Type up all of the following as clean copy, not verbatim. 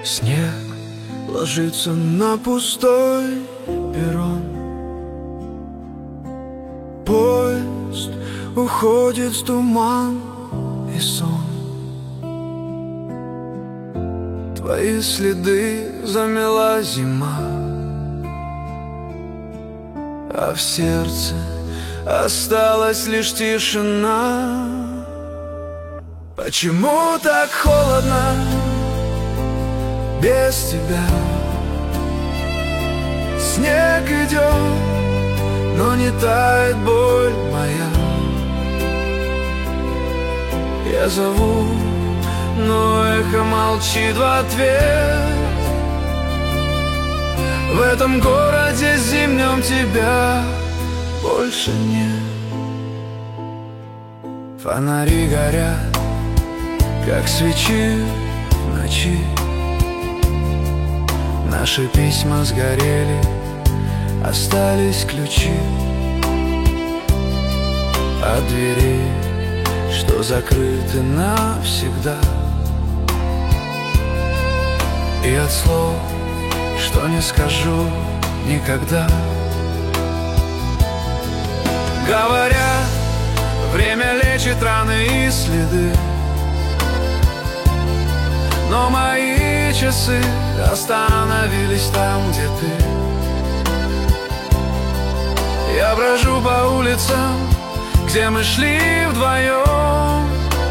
Снег ложится на пустой перрон. Поезд уходит в туман и сон. Твои следы замела зима, а в сердце осталась лишь тишина. Почему так холодно без тебя? Снег идет, но не тает боль моя. Я зову, но эхо молчит в ответ. В этом городе зимнем тебя больше нет. Фонари горят, как свечи в ночи. Наши письма сгорели, остались ключи от дверей, что закрыты навсегда, и от слов, что не скажу никогда. Говорят, время лечит раны и следы, но мои часы остановились там, где ты. Я брожу по улицам, где мы шли вдвоем,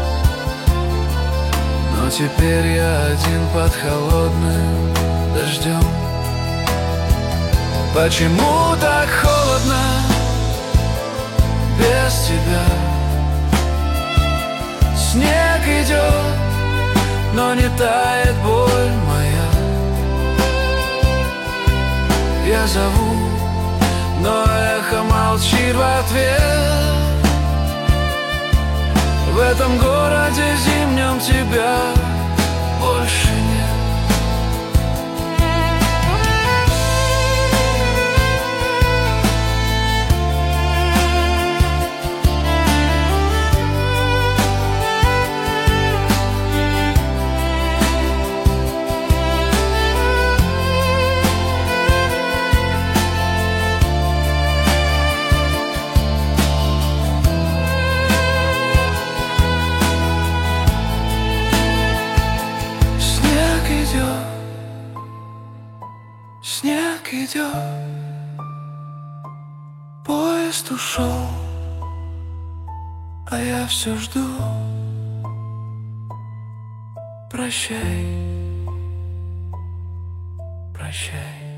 но теперь я один под холодным дождем. Почему так холодно без тебя? Снег идет, но не тает боль моя. Я зову, но эхо молчит в ответ. В этом городе зимнем тебя больше нет. Снег идет, поезд ушел, а я все жду. Прощай, прощай.